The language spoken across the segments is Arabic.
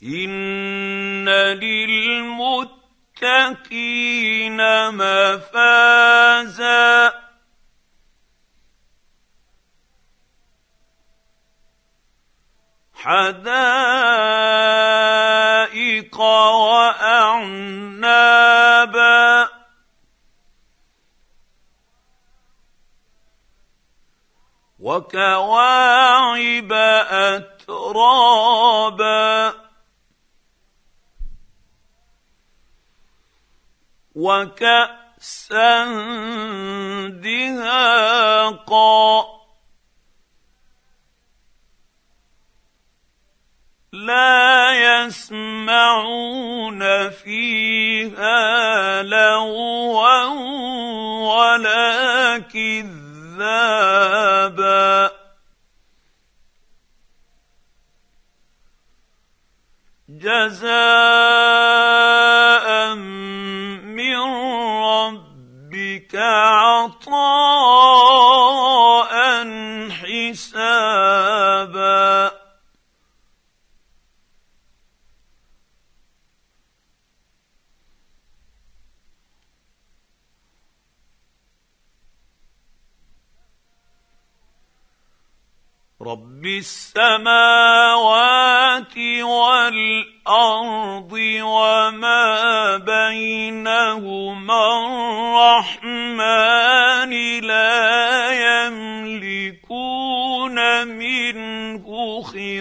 إن للمتقين مفازا حدائق وأعنابا وكواعب أترابا وكأسا دهاقا لا يسمعون فيها لغوا ولا كذابا جزاء من ربك عطاء حسابا رب السماوات والأرض وما بينهما الرحمن لا يملكون منه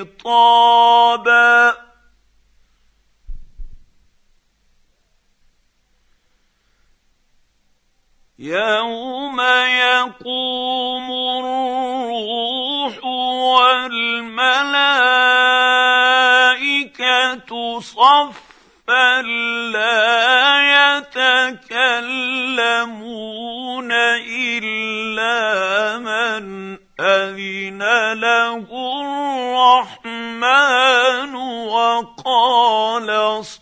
خطابا يوم يقوم الروح والملائكة صفا لا يتكلمون إلا من أذن له الرحمن وقال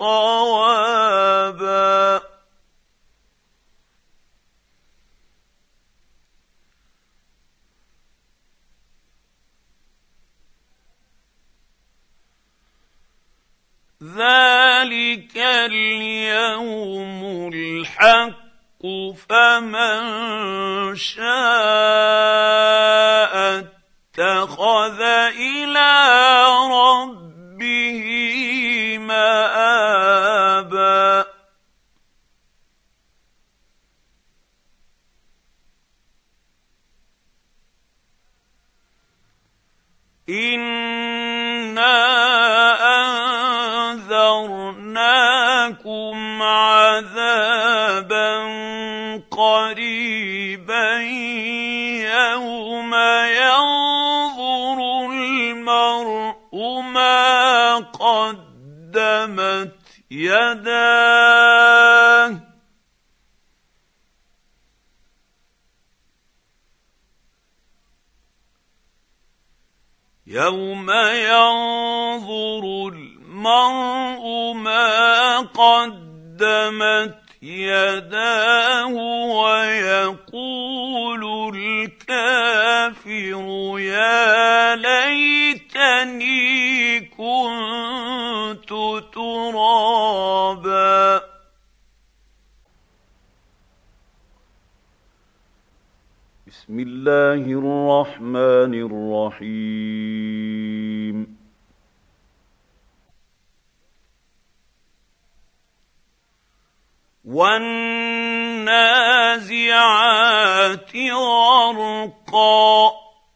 صوابا ذلك اليوم الحق فمن شاء اتخذ إلى ربه مآبا أنذرناكم عذابا قريبا يوم ينظر المرء ما قدمت يداه يوم ينظر المرء ما قدمت يداه ويقول الكافر يا ليتني كنت ترابا بسم الله الرحمن الرحيم والنازعات غرقا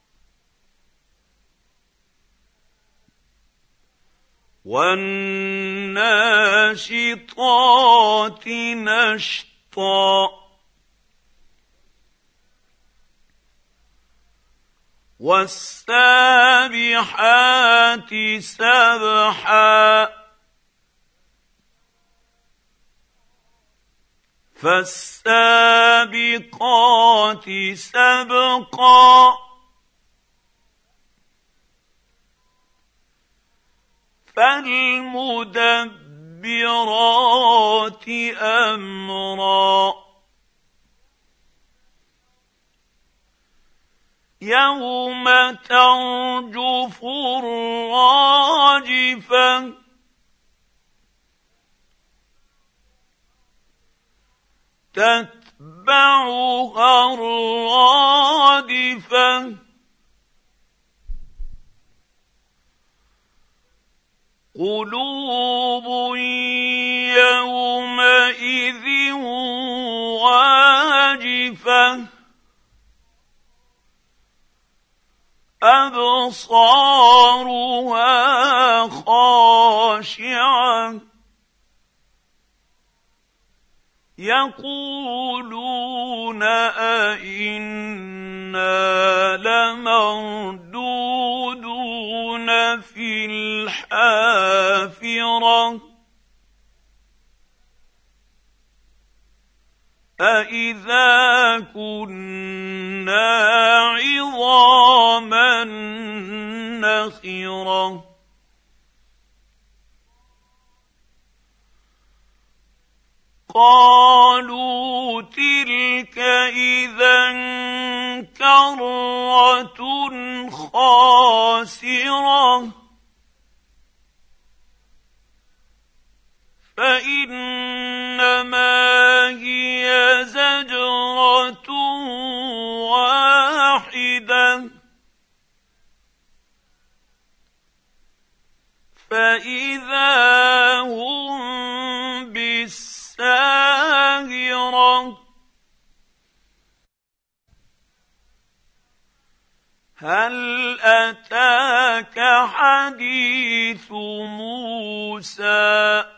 والناشطات نشطا والسابحات سبحا فالسابقات سبقا فالمدبرات أمرا يوم ترجف الراجفة تتبعها الرادفة قلوب يومئذ واجفة أبصارها خاشعة يقولون أئنا لمردودون في الحافرة أإذا كنا عظاما نخرة قالوا تلك إذا كرة خاسرة فإنما هي زجرة واحدة فإذا هم بالساهرة هل أتاك حديث موسى